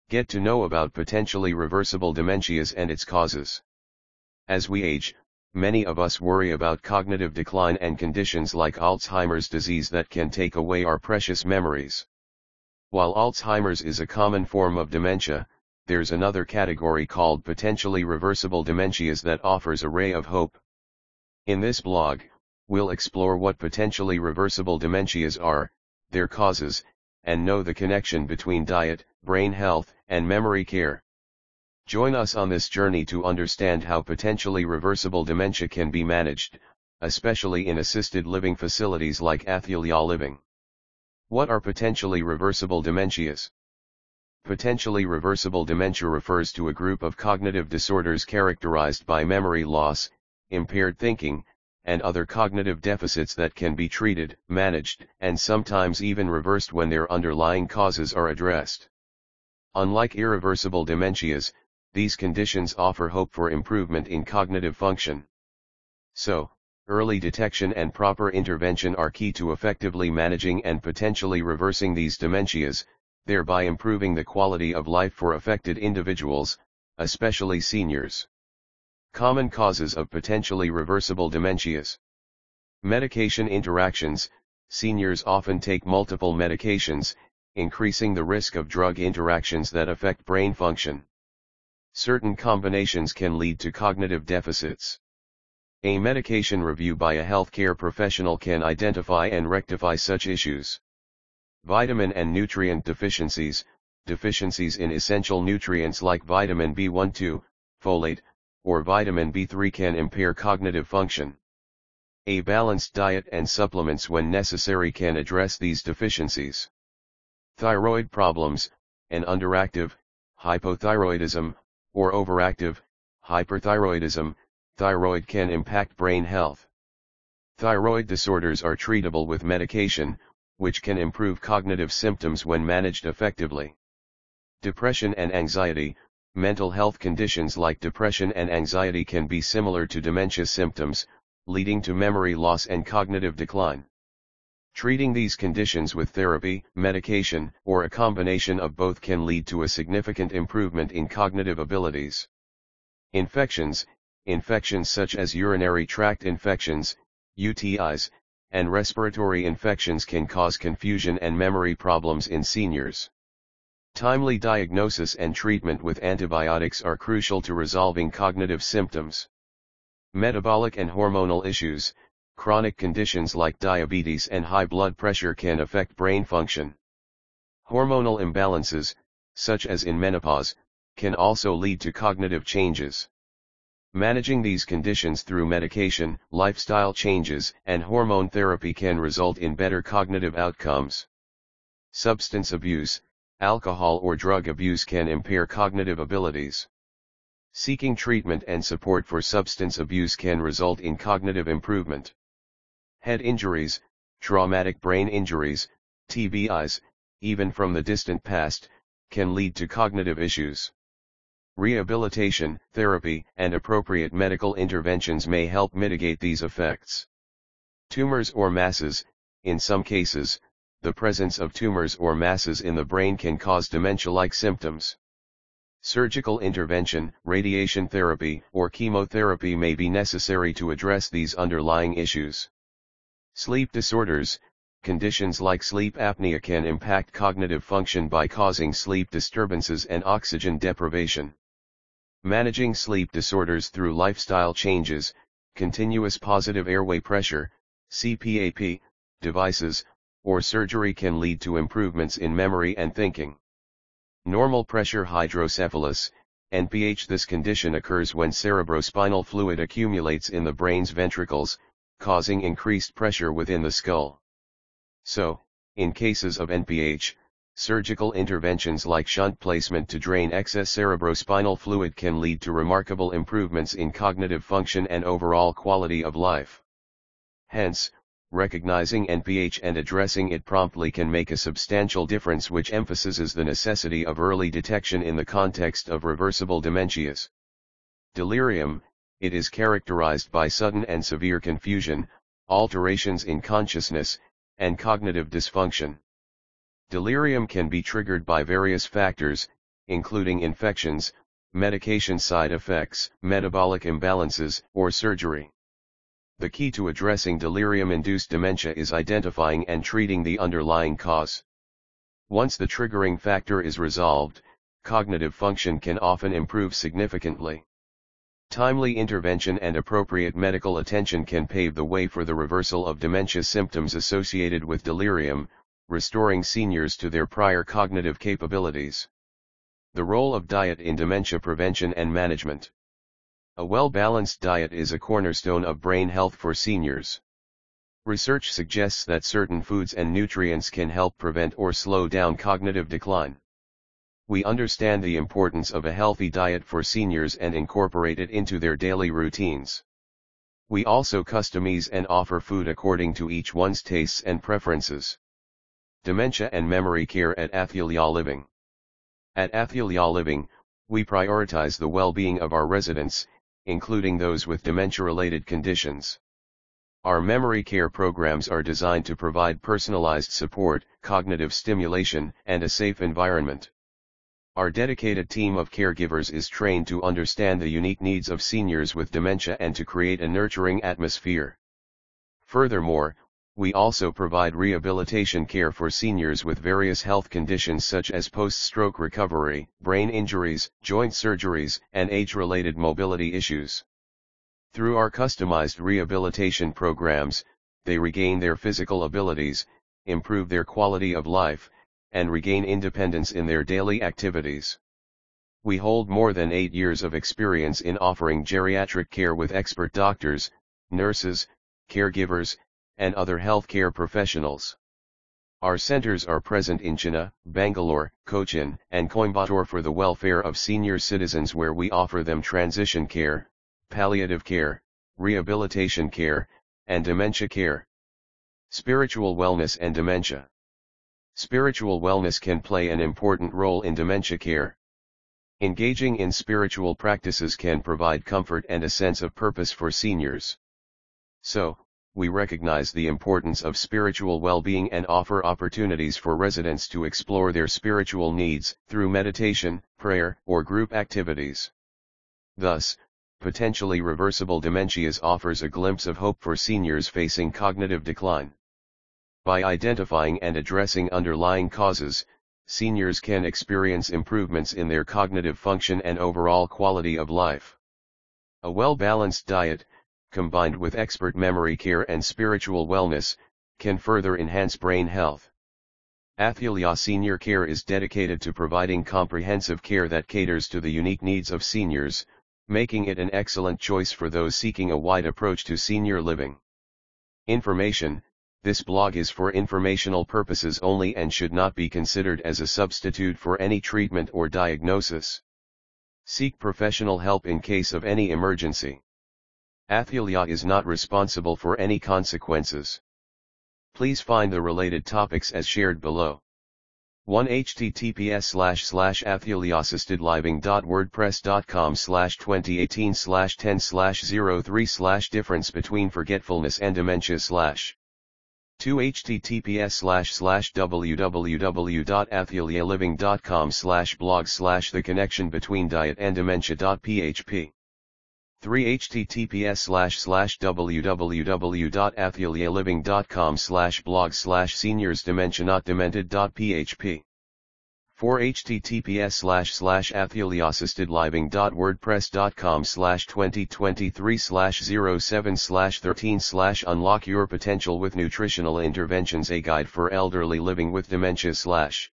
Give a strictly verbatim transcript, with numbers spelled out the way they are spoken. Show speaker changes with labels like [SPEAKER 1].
[SPEAKER 1] Get to know about potentially reversible dementias and its causes. As we age, many of us worry about cognitive decline and conditions like Alzheimer's disease that can take away our precious memories. While Alzheimer's is a common form of dementia, there's another category called potentially reversible dementias that offers a ray of hope. In this blog, we'll explore what potentially reversible dementias are, their causes, and know the connection between diet, brain health, and memory care. Join us on this journey to understand how potentially reversible dementia can be managed, especially in assisted living facilities like Athilia Living. What are potentially reversible dementias? Potentially reversible dementia refers to a group of cognitive disorders characterized by memory loss, impaired thinking, and other cognitive deficits that can be treated, managed, and sometimes even reversed when their underlying causes are addressed. Unlike irreversible dementias, these conditions offer hope for improvement in cognitive function. So, early detection and proper intervention are key to effectively managing and potentially reversing these dementias, thereby improving the quality of life for affected individuals, especially seniors. Common causes of potentially reversible dementias. Medication interactions. Seniors often take multiple medications, increasing the risk of drug interactions that affect brain function. Certain combinations can lead to cognitive deficits. A medication review by a healthcare professional can identify and rectify such issues. Vitamin and nutrient deficiencies. Deficiencies in essential nutrients like vitamin B one two, folate, or vitamin B three can impair cognitive function. A balanced diet and supplements when necessary can address these deficiencies. Thyroid problems. An underactive, hypothyroidism, or overactive, hyperthyroidism, thyroid can impact brain health. Thyroid disorders are treatable with medication, which can improve cognitive symptoms when managed effectively. Depression and anxiety. Mental health conditions like depression and anxiety can be similar to dementia symptoms, leading to memory loss and cognitive decline. Treating these conditions with therapy, medication, or a combination of both can lead to a significant improvement in cognitive abilities. Infections. Infections such as urinary tract infections, U T Is, and respiratory infections can cause confusion and memory problems in seniors. Timely diagnosis and treatment with antibiotics are crucial to resolving cognitive symptoms. Metabolic and hormonal issues. Chronic conditions like diabetes and high blood pressure can affect brain function. Hormonal imbalances, such as in menopause, can also lead to cognitive changes. Managing these conditions through medication, lifestyle changes, and hormone therapy can result in better cognitive outcomes. Substance abuse. Alcohol or drug abuse can impair cognitive abilities. Seeking treatment and support for substance abuse can result in cognitive improvement. Head injuries, traumatic brain injuries, T B Is, even from the distant past, can lead to cognitive issues. Rehabilitation, therapy, and appropriate medical interventions may help mitigate these effects. Tumors or masses. In some cases, the presence of tumors or masses in the brain can cause dementia-like symptoms. Surgical intervention, radiation therapy, or chemotherapy may be necessary to address these underlying issues. Sleep disorders. Conditions like sleep apnea can impact cognitive function by causing sleep disturbances and oxygen deprivation. Managing sleep disorders through lifestyle changes, continuous positive airway pressure, C P A P, devices, or surgery can lead to improvements in memory and thinking. Normal pressure hydrocephalus, N P H. This condition occurs when cerebrospinal fluid accumulates in the brain's ventricles, causing increased pressure within the skull. So, in cases of N P H, surgical interventions like shunt placement to drain excess cerebrospinal fluid can lead to remarkable improvements in cognitive function and overall quality of life. Hence, recognizing N P H and addressing it promptly can make a substantial difference, which emphasizes the necessity of early detection in the context of reversible dementias. Delirium. It is characterized by sudden and severe confusion, alterations in consciousness, and cognitive dysfunction. Delirium can be triggered by various factors, including infections, medication side effects, metabolic imbalances, or surgery. The key to addressing delirium-induced dementia is identifying and treating the underlying cause. Once the triggering factor is resolved, cognitive function can often improve significantly. Timely intervention and appropriate medical attention can pave the way for the reversal of dementia symptoms associated with delirium, restoring seniors to their prior cognitive capabilities. The role of diet in dementia prevention and management. A well-balanced diet is a cornerstone of brain health for seniors. Research suggests that certain foods and nutrients can help prevent or slow down cognitive decline. We understand the importance of a healthy diet for seniors and incorporate it into their daily routines. We also customize and offer food according to each one's tastes and preferences. Dementia and memory care at Athilia Living. At Athilia Living, we prioritize the well-being of our residents, including those with dementia-related conditions. Our memory care programs are designed to provide personalized support, cognitive stimulation, and a safe environment. Our dedicated team of caregivers is trained to understand the unique needs of seniors with dementia and to create a nurturing atmosphere. Furthermore, we also provide rehabilitation care for seniors with various health conditions such as post-stroke recovery, brain injuries, joint surgeries, and age-related mobility issues. Through our customized rehabilitation programs, they regain their physical abilities, improve their quality of life, and regain independence in their daily activities. We hold more than eight years of experience in offering geriatric care with expert doctors, nurses, caregivers, and other healthcare professionals. Our centers are present in Chennai, Bangalore, Cochin, and Coimbatore for the welfare of senior citizens, where we offer them transition care, palliative care, rehabilitation care, and dementia care. Spiritual wellness and dementia. Spiritual wellness can play an important role in dementia care. Engaging in spiritual practices can provide comfort and a sense of purpose for seniors. So, we recognize the importance of spiritual well-being and offer opportunities for residents to explore their spiritual needs through meditation, prayer, or group activities. Thus, potentially reversible dementias offers a glimpse of hope for seniors facing cognitive decline. By identifying and addressing underlying causes, seniors can experience improvements in their cognitive function and overall quality of life. A well-balanced diet, combined with expert memory care and spiritual wellness, can further enhance brain health. Athilia Senior Care is dedicated to providing comprehensive care that caters to the unique needs of seniors, making it an excellent choice for those seeking a wide approach to senior living. Information: this blog is for informational purposes only and should not be considered as a substitute for any treatment or diagnosis. Seek professional help in case of any emergency. Athilia is not responsible for any consequences. Please find the related topics as shared below. one https slash slash athiliaassistedliving.wordpress.com slash 2018 slash 10 slash 03 slash difference between forgetfulness and dementia slash two https slash slash www.athilialiving.com slash blog slash the connection between diet and dementia.php three https slash slash www.athilialiving.com slash blog slash seniors dementia not demented.php four https slash slash athiliaassistedliving.wordpress.com slash 2023 slash 07 slash 13 slash unlock your potential with nutritional interventions, a guide for elderly living with dementia slash